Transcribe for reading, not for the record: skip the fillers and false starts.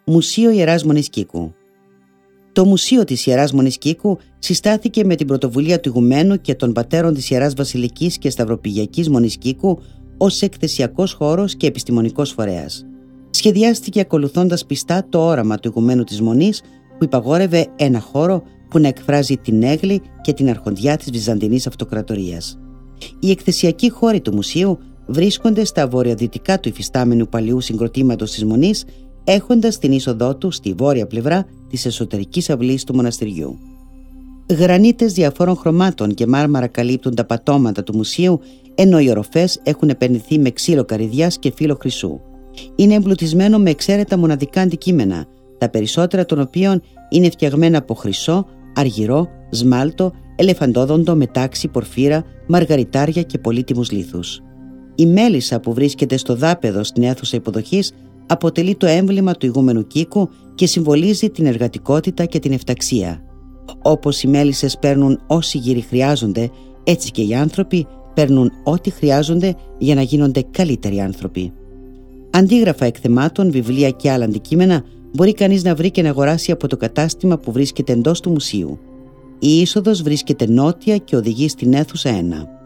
Μουσείο Ιεράς Μονής Κίκου. Το Μουσείο της Ιεράς Μονής Κίκου συστάθηκε με την πρωτοβουλία του ηγουμένου και των πατέρων της Ιεράς Βασιλικής και Σταυροπηγιακής Μονής Κίκου ως εκθεσιακός χώρος και επιστημονικός φορέας. Σχεδιάστηκε ακολουθώντας πιστά το όραμα του ηγουμένου της Μονής, που υπαγόρευε ένα χώρο που να εκφράζει την έγκλη και την αρχοντιά της Βυζαντινής Αυτοκρατορίας. Οι εκθεσιακοί χώροι του μουσείου βρίσκονται στα βορειοδυτικά του υφιστάμενου παλιού συγκροτήματος της Μονής, έχοντας την είσοδό του στη βόρεια πλευρά της εσωτερικής αυλής του μοναστηριού. Γρανίτες διαφόρων χρωμάτων και μάρμαρα καλύπτουν τα πατώματα του μουσείου, ενώ οι οροφές έχουν επενδυθεί με ξύλο καρυδιάς και φύλλο χρυσού. Είναι εμπλουτισμένο με εξαίρετα μοναδικά αντικείμενα, τα περισσότερα των οποίων είναι φτιαγμένα από χρυσό, αργυρό, σμάλτο, ελεφαντόδοντο, μετάξι, πορφύρα, μαργαριτάρια και πολύτιμους λίθους. Η μέλισσα που βρίσκεται στο δάπεδο στην αίθουσα υποδοχής αποτελεί το έμβλημα του ηγούμενου Κίκου και συμβολίζει την εργατικότητα και την εφταξία. Όπως οι μέλισσες παίρνουν όσοι γύροι χρειάζονται, έτσι και οι άνθρωποι παίρνουν ό,τι χρειάζονται για να γίνονται καλύτεροι άνθρωποι. Αντίγραφα εκθεμάτων, βιβλία και άλλα αντικείμενα μπορεί κανείς να βρει και να αγοράσει από το κατάστημα που βρίσκεται εντός του μουσείου. Η είσοδος βρίσκεται νότια και οδηγεί στην αίθουσα 1.